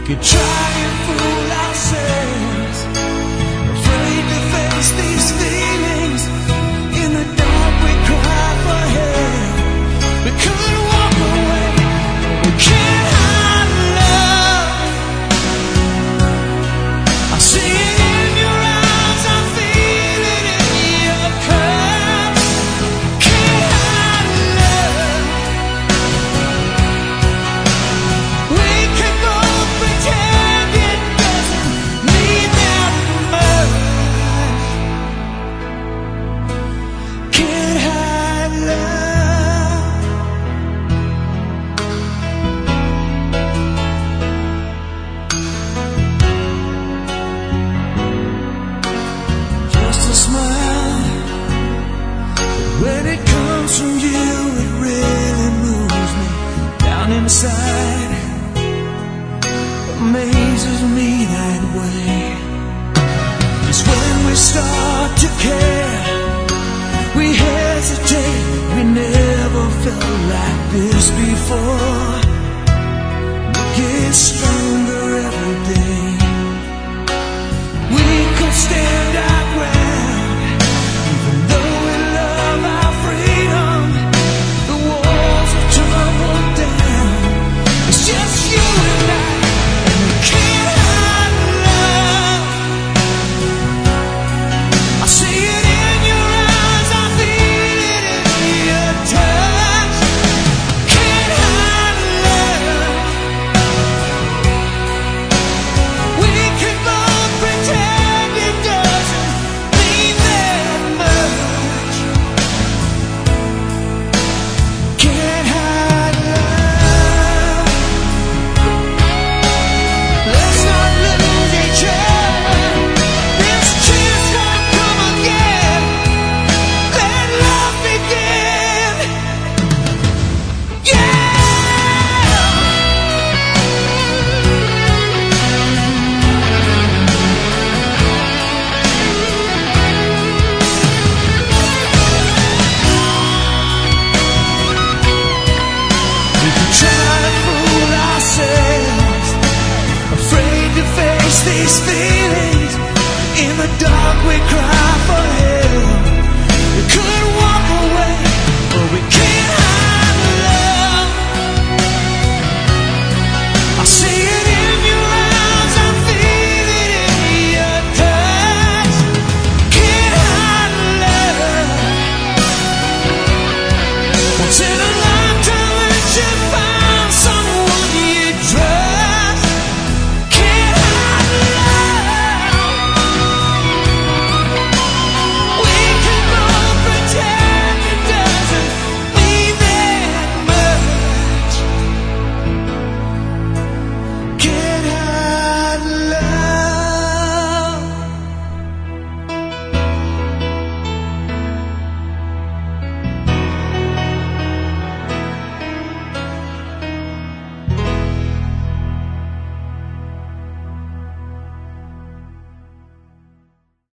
could try and fool ourselves, afraid to face these feelings. In the dark we cry for help. We could walk away, we can't hide love. I see it in your eyes, I feel it in your curves. Can't hide love. We can both pretend it doesn't mean that much. Can't hide love. Just a smile, when it comes from you, it really moves me down inside. Amazes me that way. It's when we start to care, we hesitate. We never felt like this before. We get stronger every day. We could stand our ground, even though we love our freedom. The walls are tumbled down. It's just you and I, and we can't hide love. I see it in your eyes, I feel it in your touch. Can't hide love. We can both pretend it doesn't mean that much. Can't hide love. Let's not lose each other. This chance won't come again. Let love begin. Yeah. We could try to fool ourselves, afraid to face these feelings. In the dark we cry for help. We could